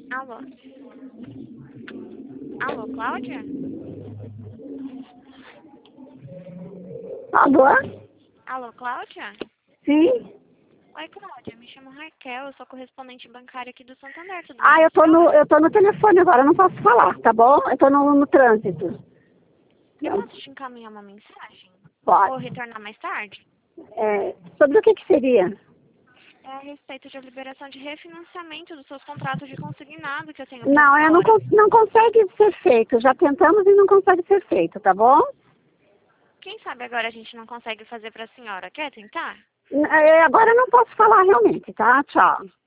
Alô? Alô, Cláudia? Alô? Alô, Cláudia? Sim? Oi, Cláudia, me chamo Raquel, eu sou correspondente bancária aqui do Santander, tudo bem Ah, com a senhora? eu tô no telefone agora, eu não posso falar, tá bom? Eu tô no trânsito. Eu posso te encaminhar uma mensagem? Ou Pode. retornar mais tarde? Sobre o que seria? É a respeito de liberação de refinanciamento dos seus contratos de consignado que eu tenho pra Não, senhora. não consegue ser feito. Já tentamos e não consegue ser feito, tá bom? Quem sabe agora a gente não consegue fazer pra senhora? Quer tentar? Agora eu não posso falar realmente, tá? Tchau.